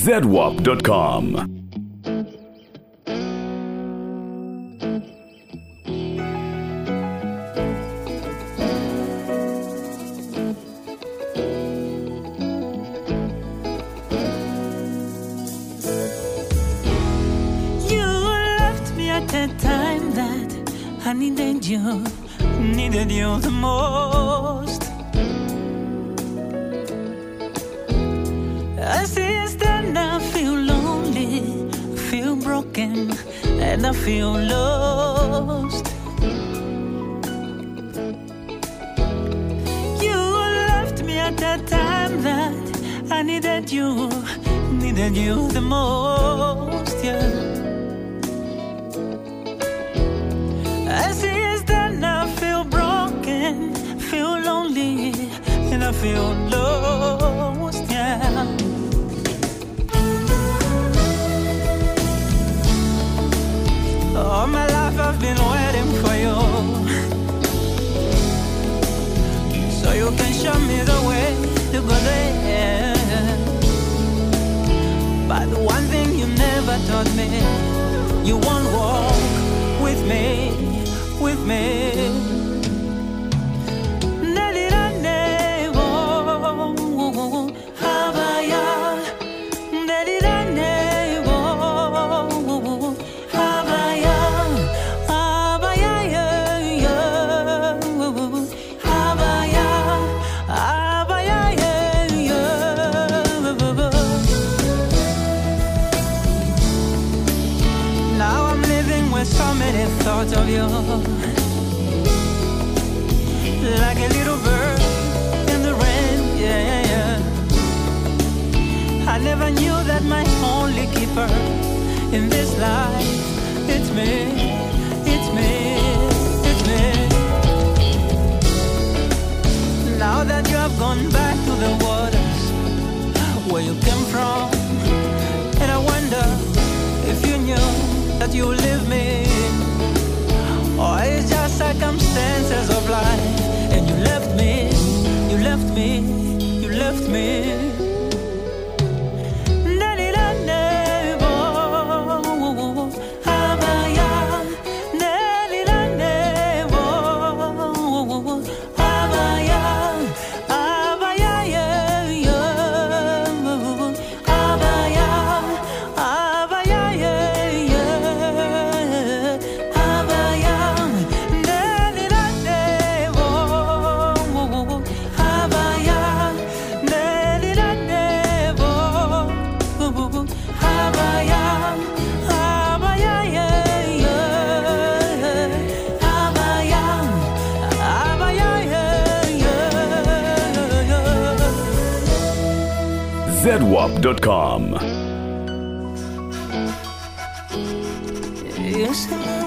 zedwap.com. Time that I needed you the most. I see that I feel lonely, I feel broken, and I feel lost. You left me at that time that I needed you the most, yeah. I see that I feel broken, feel lonely, and I feel lost, yeah. All my life I've been waiting for you, so you can show me the way to go there. But the one thing you never taught me, you won't walk with me. With me. Now I'm living with so many thoughts of you, like a little bird in the rain, yeah, yeah. I never knew that my only keeper in this life, it's me, it's me, it's me. Now that you have gone back to the waters where you came from, and I wonder if you knew that you leave me, or it's just circumstances of life, and you left me, you left me, you left me. zedwap.com. Yes,